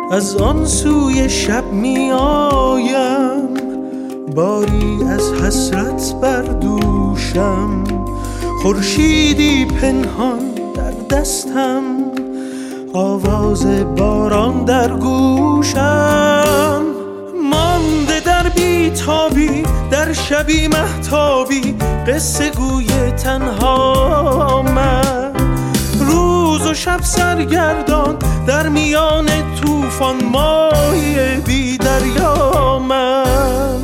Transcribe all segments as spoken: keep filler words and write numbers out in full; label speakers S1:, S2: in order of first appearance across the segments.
S1: از آن سوی شب می آیم، باری از حسرت بر دوشم، خورشیدی پنهان در دستم، آواز باران در گوشم. مانده در بیتابی در شبی مهتابی، قصه گوی تنها من، روز و شب سرگردان در میان طوفان، ماهی بی دریا من.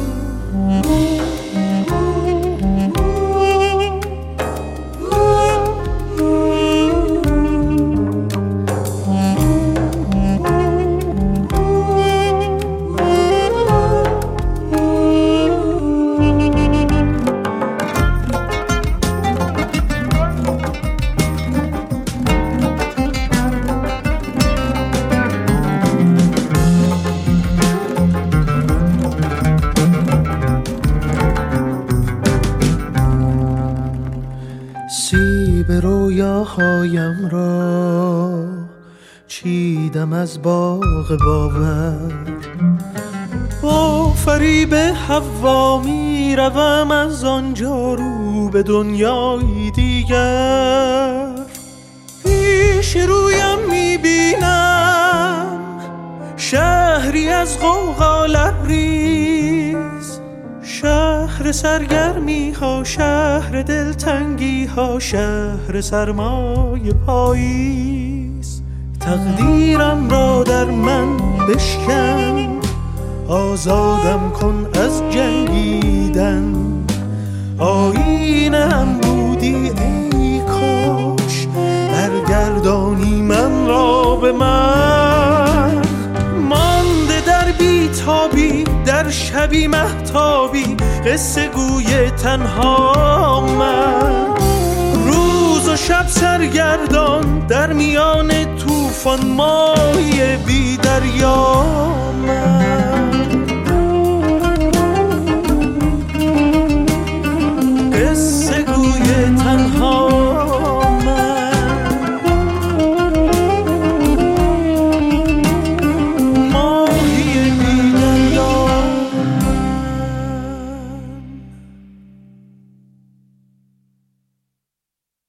S1: سیب رویاهایم را چیدم از باغ باور، با فریب حوا می روم از آنجا رو به دنیای دیگر. پیش رویم می بینم شهری از غوغا لبریز، شهر سرگرمی ها، شهر دلتنگی ها، شهر سرمای پاییز. تقدیرم را در من بشکن، آزادم کن از جنگیدن، آیینم بودی ای کاش، برگردانی من را به من. مانده در بیتابی در شبی مهتابی، قصه گوی تنها من، روز و شب سرگردان در میان طوفان، ماهی بی دریا من.